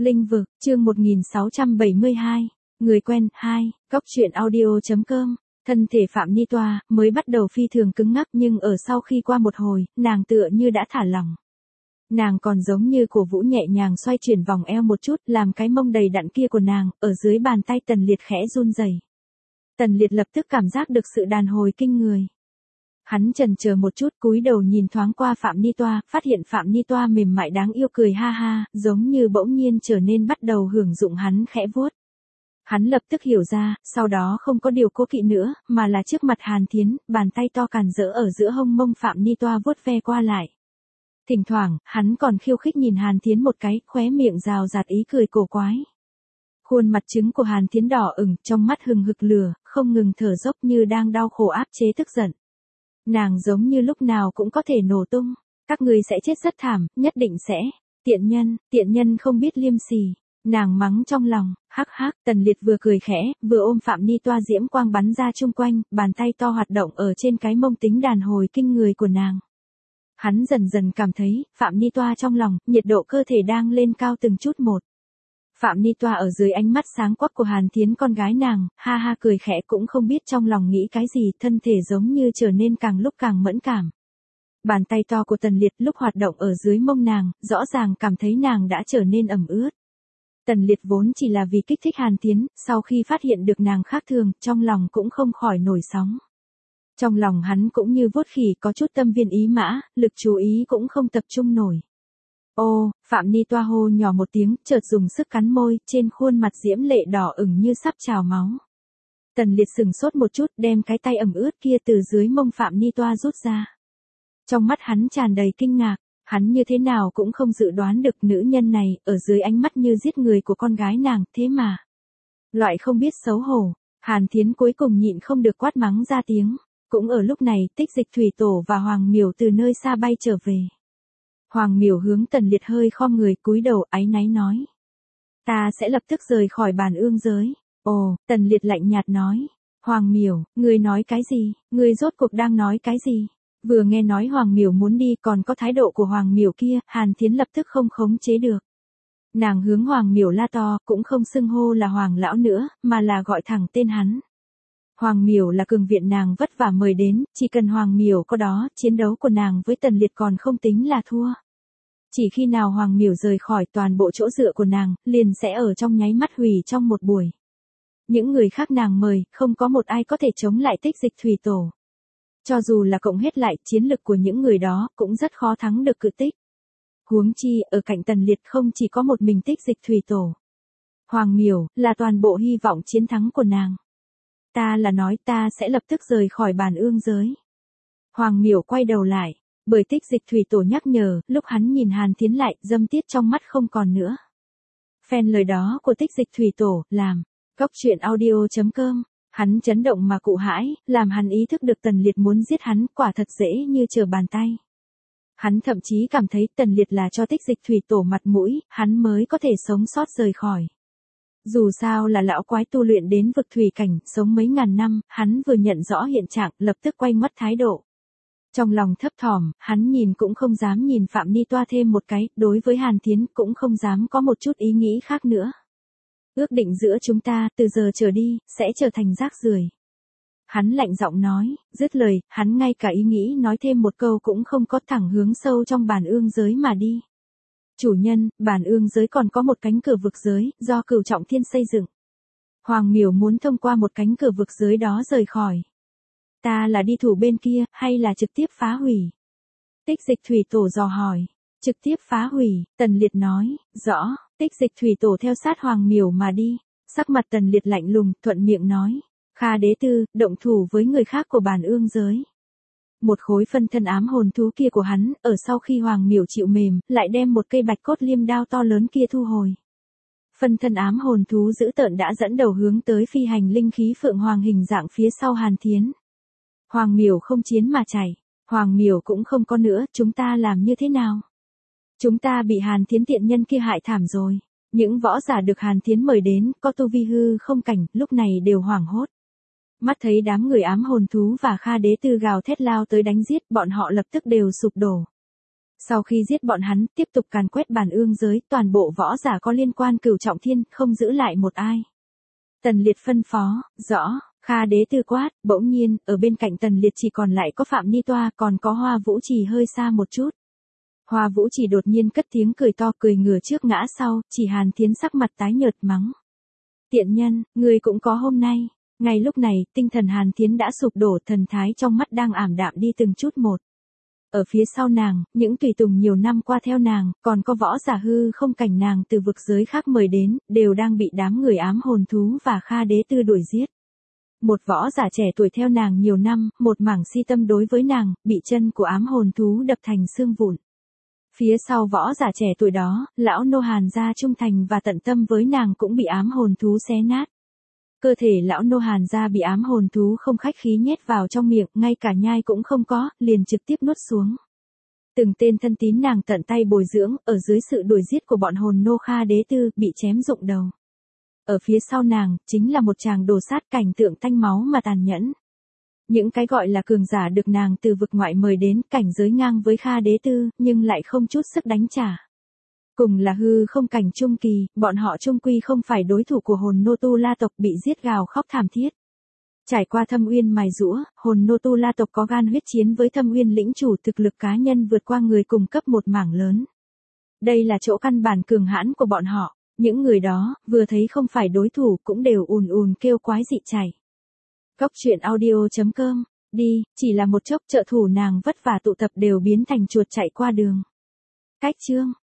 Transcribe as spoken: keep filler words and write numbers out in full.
Linh vực, chương một nghìn sáu trăm bảy mươi hai, người quen, hai, góc truyện audio chấm com. Thân thể Phạm Ni Toa, mới bắt đầu phi thường cứng ngắc nhưng ở sau khi qua một hồi, nàng tựa như đã thả lỏng. Nàng còn giống như cổ vũ nhẹ nhàng xoay chuyển vòng eo một chút, làm cái mông đầy đặn kia của nàng, ở dưới bàn tay Tần Liệt khẽ run rẩy. Tần Liệt lập tức cảm giác được sự đàn hồi kinh người. Hắn chần chờ một chút, cúi đầu nhìn thoáng qua Phạm Ni Toa, phát hiện Phạm Ni Toa mềm mại đáng yêu cười ha ha, giống như bỗng nhiên trở nên bắt đầu hưởng dụng hắn khẽ vuốt. Hắn lập tức hiểu ra, sau đó không có điều cố kỵ nữa, mà là trước mặt Hàn Thiến, bàn tay to càn rỡ ở giữa hông mông Phạm Ni Toa vuốt ve qua lại. Thỉnh thoảng, hắn còn khiêu khích nhìn Hàn Thiến một cái, khóe miệng rào rạt ý cười cổ quái. Khuôn mặt trứng của Hàn Thiến đỏ ửng, trong mắt hừng hực lửa, không ngừng thở dốc như đang đau khổ áp chế tức giận. Nàng giống như lúc nào cũng có thể nổ tung, các người sẽ chết rất thảm, nhất định sẽ. Tiện nhân, tiện nhân không biết liêm sỉ. Nàng mắng trong lòng, hắc hắc, Tần Liệt vừa cười khẽ, vừa ôm Phạm Ni Toa diễm quang bắn ra chung quanh, bàn tay to hoạt động ở trên cái mông tính đàn hồi kinh người của nàng. Hắn dần dần cảm thấy, Phạm Ni Toa trong lòng, nhiệt độ cơ thể đang lên cao từng chút một. Phạm Ni Toa ở dưới ánh mắt sáng quắc của Hàn Thiến con gái nàng, ha ha cười khẽ cũng không biết trong lòng nghĩ cái gì, thân thể giống như trở nên càng lúc càng mẫn cảm. Bàn tay to của Tần Liệt lúc hoạt động ở dưới mông nàng, rõ ràng cảm thấy nàng đã trở nên ẩm ướt. Tần Liệt vốn chỉ là vì kích thích Hàn Thiến, sau khi phát hiện được nàng khác thường, trong lòng cũng không khỏi nổi sóng. Trong lòng hắn cũng như vuốt khỉ có chút tâm viên ý mã, lực chú ý cũng không tập trung nổi. Ô, Phạm Ni Toa hô nhỏ một tiếng, chợt dùng sức cắn môi, trên khuôn mặt diễm lệ đỏ ửng như sắp trào máu. Tần Liệt sừng sốt một chút, đem cái tay ẩm ướt kia từ dưới mông Phạm Ni Toa rút ra. Trong mắt hắn tràn đầy kinh ngạc, hắn như thế nào cũng không dự đoán được nữ nhân này, ở dưới ánh mắt như giết người của con gái nàng, thế mà. Loại không biết xấu hổ, Hàn Thiến cuối cùng nhịn không được quát mắng ra tiếng. Cũng ở lúc này, Tích Dịch Thủy Tổ và Hoàng Miểu từ nơi xa bay trở về. Hoàng Miểu hướng Tần Liệt hơi khom người cúi đầu áy náy nói. Ta sẽ lập tức rời khỏi bàn ương giới. Ồ, Tần Liệt lạnh nhạt nói. Hoàng Miểu, ngươi nói cái gì, ngươi rốt cuộc đang nói cái gì? Vừa nghe nói Hoàng Miểu muốn đi còn có thái độ của Hoàng Miểu kia, Hàn Thiến lập tức không khống chế được. Nàng hướng Hoàng Miểu la to, cũng không xưng hô là Hoàng Lão nữa, mà là gọi thẳng tên hắn. Hoàng Miểu là cường viện nàng vất vả mời đến, chỉ cần Hoàng Miểu có đó, chiến đấu của nàng với Tần Liệt còn không tính là thua. Chỉ khi nào Hoàng Miểu rời khỏi toàn bộ chỗ dựa của nàng, liền sẽ ở trong nháy mắt hủy trong một buổi. Những người khác nàng mời, không có một ai có thể chống lại Tích Dịch Thủy Tổ. Cho dù là cộng hết lại, chiến lực của những người đó, cũng rất khó thắng được cự tích. Huống chi, ở cạnh Tần Liệt không chỉ có một mình Tích Dịch Thủy Tổ. Hoàng Miểu, là toàn bộ hy vọng chiến thắng của nàng. Ta là nói ta sẽ lập tức rời khỏi bàn ương giới. Hoàng Miểu quay đầu lại, bởi Tích Dịch Thủy Tổ nhắc nhở, lúc hắn nhìn Hàn Thiến lại, dâm tiết trong mắt không còn nữa. Phen lời đó của Tích Dịch Thủy Tổ, làm, góc truyện audio chấm com, hắn chấn động mà cụ hãi, làm hắn ý thức được Tần Liệt muốn giết hắn, quả thật dễ như trở bàn tay. Hắn thậm chí cảm thấy Tần Liệt là cho Tích Dịch Thủy Tổ mặt mũi, hắn mới có thể sống sót rời khỏi. Dù sao là lão quái tu luyện đến vực thủy cảnh, sống mấy ngàn năm, hắn vừa nhận rõ hiện trạng, lập tức quay mất thái độ. Trong lòng thấp thỏm, hắn nhìn cũng không dám nhìn Phạm Ni Toa thêm một cái, đối với Hàn Thiến cũng không dám có một chút ý nghĩ khác nữa. Ước định giữa chúng ta, từ giờ trở đi, sẽ trở thành rác rưởi. Hắn lạnh giọng nói, dứt lời, hắn ngay cả ý nghĩ nói thêm một câu cũng không có, thẳng hướng sâu trong bàn ương giới mà đi. Chủ nhân, bàn ương giới còn có một cánh cửa vực giới, do Cửu Trọng Thiên xây dựng. Hoàng Miểu muốn thông qua một cánh cửa vực giới đó rời khỏi. Ta là đi thủ bên kia, hay là trực tiếp phá hủy? Tích Dịch Thủy Tổ dò hỏi. Trực tiếp phá hủy, Tần Liệt nói, rõ, Tích Dịch Thủy Tổ theo sát Hoàng Miểu mà đi. Sắc mặt Tần Liệt lạnh lùng, thuận miệng nói. Kha Đế Tư, động thủ với người khác của bàn ương giới. Một khối phân thân ám hồn thú kia của hắn, ở sau khi Hoàng Miểu chịu mềm, lại đem một cây bạch cốt liêm đao to lớn kia thu hồi. Phân thân ám hồn thú dữ tợn đã dẫn đầu hướng tới phi hành linh khí phượng hoàng hình dạng phía sau Hàn Thiến. Hoàng Miểu không chiến mà chạy, Hoàng Miểu cũng không có nữa, chúng ta làm như thế nào? Chúng ta bị Hàn Thiến tiện nhân kia hại thảm rồi. Những võ giả được Hàn Thiến mời đến, có tu vi hư không cảnh, lúc này đều hoảng hốt. Mắt thấy đám người ám hồn thú và Kha Đế Tư gào thét lao tới đánh giết, bọn họ lập tức đều sụp đổ. Sau khi giết bọn hắn, tiếp tục càn quét bản ương giới, toàn bộ võ giả có liên quan Cửu Trọng Thiên, không giữ lại một ai. Tần Liệt phân phó, rõ, Kha Đế Tư quát, bỗng nhiên, ở bên cạnh Tần Liệt chỉ còn lại có Phạm Ni Toa, còn có Hoa Vũ Trì hơi xa một chút. Hoa Vũ Trì đột nhiên cất tiếng cười to, cười ngửa trước ngã sau, chỉ Hàn Thiến sắc mặt tái nhợt mắng. Tiện nhân, người cũng có hôm nay. Ngay lúc này, tinh thần Hàn Thiến đã sụp đổ, thần thái trong mắt đang ảm đạm đi từng chút một. Ở phía sau nàng, những tùy tùng nhiều năm qua theo nàng, còn có võ giả hư không cảnh nàng từ vực giới khác mời đến, đều đang bị đám người ám hồn thú và Kha Đế Tư đuổi giết. Một võ giả trẻ tuổi theo nàng nhiều năm, một mảng si tâm đối với nàng, bị chân của ám hồn thú đập thành xương vụn. Phía sau võ giả trẻ tuổi đó, lão nô Hàn gia trung thành và tận tâm với nàng cũng bị ám hồn thú xé nát. Cơ thể lão nô Hàn gia bị ám hồn thú không khách khí nhét vào trong miệng, ngay cả nhai cũng không có, liền trực tiếp nuốt xuống. Từng tên thân tín nàng tận tay bồi dưỡng, ở dưới sự đuổi giết của bọn hồn nô Kha Đế Tư, bị chém rụng đầu. Ở phía sau nàng, chính là một tràng đồ sát, cảnh tượng tanh máu mà tàn nhẫn. Những cái gọi là cường giả được nàng từ vực ngoại mời đến, cảnh giới ngang với Kha Đế Tư, nhưng lại không chút sức đánh trả. Cùng là hư không cảnh trung kỳ, bọn họ trung quy không phải đối thủ của hồn nô Tu La tộc, bị giết gào khóc thảm thiết. Trải qua thâm uyên mài giũa, hồn nô Tu La tộc có gan huyết chiến với thâm uyên lĩnh chủ, thực lực cá nhân vượt qua người cùng cấp một mảng lớn. Đây là chỗ căn bản cường hãn của bọn họ, những người đó, vừa thấy không phải đối thủ, cũng đều ùn ùn kêu quái dị chảy. Cốc truyện audio chấm com, đi, chỉ là một chốc trợ thủ nàng vất vả tụ tập đều biến thành chuột chạy qua đường. Cách chương